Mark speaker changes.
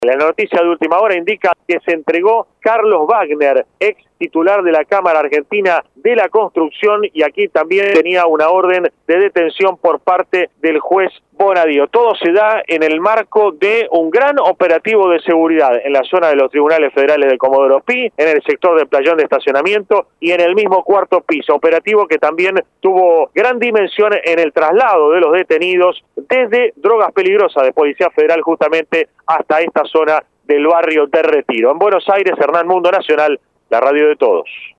Speaker 1: La noticia de última hora indica que se entregó Carlos Wagner, ex titular de la Cámara Argentina de la Construcción, y aquí también tenía una orden de detención por parte del juez Bonadío. Todo se da en el marco de un gran operativo de seguridad en la zona de los tribunales federales de Comodoro Pi, en el sector del playón de estacionamiento y en el mismo cuarto piso. Operativo que también tuvo gran dimensión en el traslado de los detenidos desde Drogas Peligrosas de Policía Federal justamente hasta esta zona del barrio de Retiro. En Buenos Aires, Hernán Mundo Nacional, la radio de todos.